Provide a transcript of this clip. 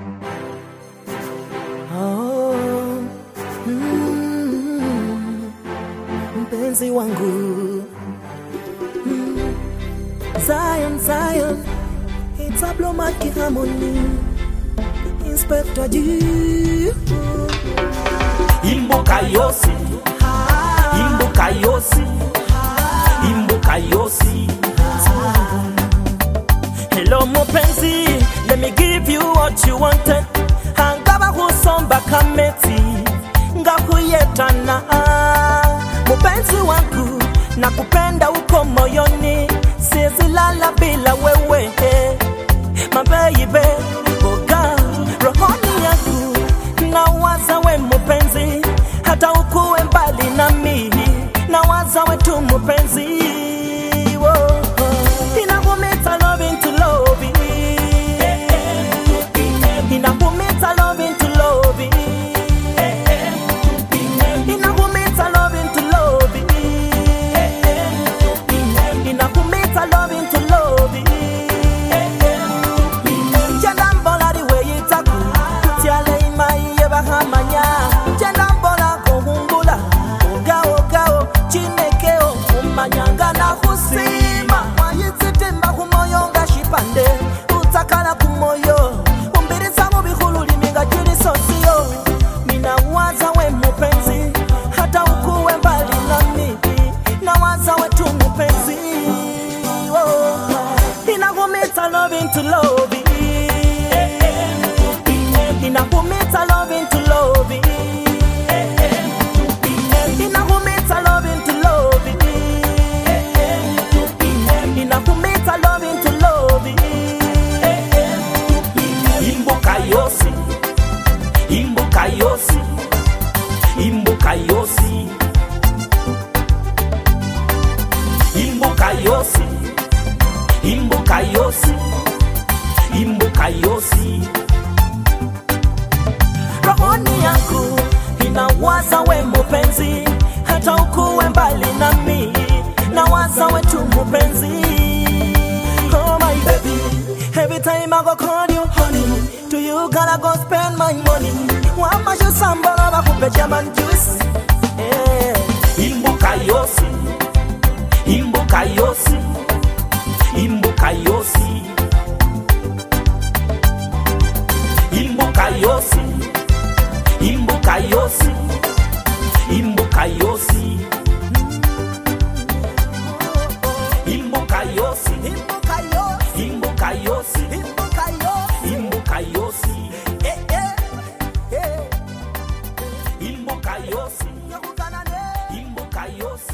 Oh, mpenzi wangu, Zion, Zion, it's a blow my harmony, Inspector G. Imbuka yosi, imbuka yosi, imbuka yosi. Hello mupenzi, let me give you what you wanted. Hangaba husomba kameti, ngakuyetana. Mupenzi wangu, nakupenda uko moyoni, siwezi lala bila wewe. My baby, oh girl, rohoni yangu nawaza we mupenzi, hata ukuwe mbali nami, nawaza we tu mupenzi. Inavumita loving to love, inavumita loving to love, inavumita loving to love, inavumita loving to love. Jendambola the way you talk, tiale imai yeba hamanya. Jendambola kuhumbula, ogao gao, chinekeo, umanyanga na husima. Mayititimba kumoyonga shipande, utakana kumoyo. Umbirisa mubihulu liminga jiri sosio. Mina waza we mupenzi, hata ukuwe mbali nami, na waza we tu mupenzi. Inavumita loving to love, inavumita loving to love, inavumita loving to love, inavumita loving to love. Imbuka yosi, imbuka yosi, imbuka yosi, imbuka yosi, imbuka yosi, imbuka yosi. Rohoni yangu inawaza we mupenzi, hata ukuwe mbali nami, nawaza we tu mupenzi. Oh my baby, every time I go call you honey, to you gotta go spend my money. Wama you sambala bakupe German juice. Imbuka yosi, imbuka yosi, imbuka yosi, imbuka yosi, imbuka yosi, imbuka yosi, imbuka yosi, imbuka yosi, imbuka yosi, imbuka yosi, imbuka yosi, imbuka yosi, imbuka yosi.